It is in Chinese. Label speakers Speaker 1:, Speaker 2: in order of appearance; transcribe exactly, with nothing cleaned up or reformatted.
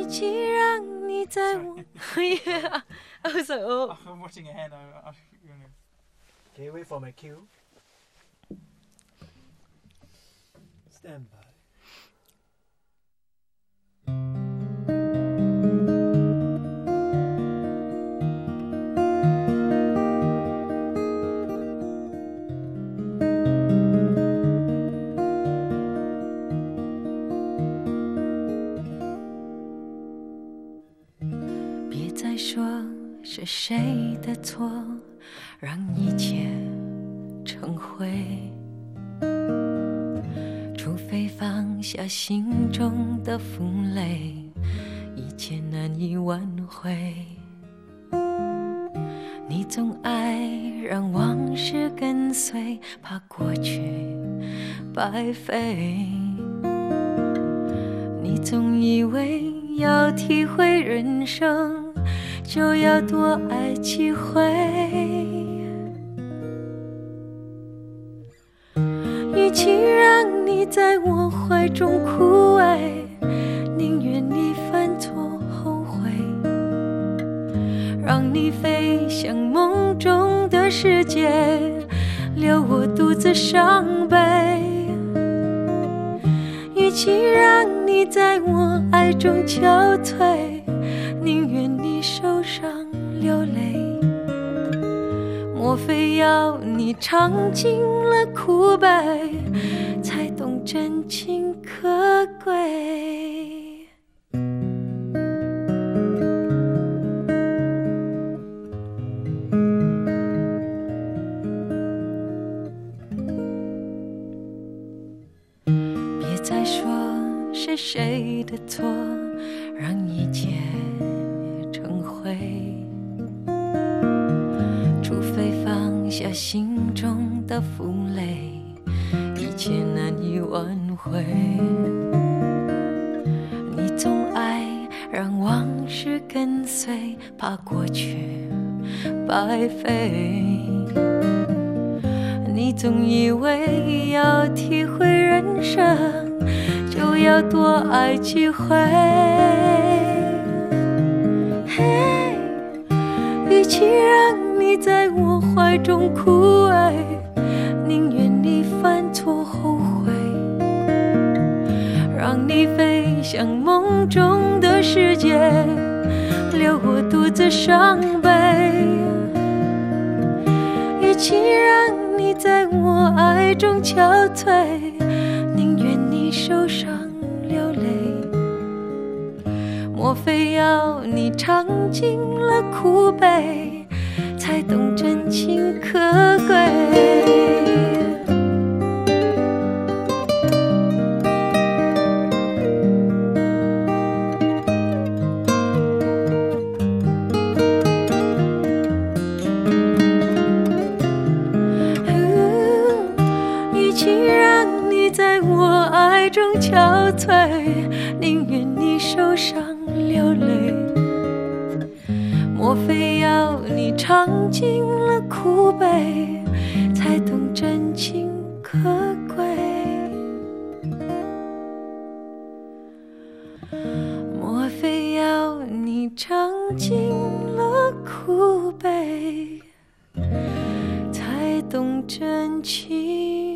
Speaker 1: 其让你在我yeah I was like oh
Speaker 2: I'm watching ahead. I, I, you know.
Speaker 3: Okay, wait for my cue. Stand by.
Speaker 1: 别再说是谁的错，让一切成灰。除非放下心中的负累，一切难以挽回。你总爱让往事跟随，怕过去白费。你总以为要体会人生，就要多爱几回。与其让你在我怀中枯萎，宁愿你犯错后悔，让你飞向梦中的世界，留我独自伤悲。与其让你在我爱中憔悴，宁愿你受伤流泪。莫非要你尝尽了苦悲，才懂真情可贵？别再说是谁的错，让一切成灰。除非放下心中的负累，一切难以挽回。你总爱让往事跟随，怕过去白费。你总以为要体会人生，就要多爱几回。嘿，与其让你在我怀中枯萎，宁愿你犯错后悔，让你飞向梦中的世界，留我独自伤悲。与其让你在我爱中憔悴，宁愿你受伤流泪。莫非要你尝尽了苦悲，才懂真情可贵？在我爱中憔悴，宁愿你受伤流泪。莫非要你尝尽了苦悲，才懂真情可贵？莫非要你尝尽了苦悲，才懂真情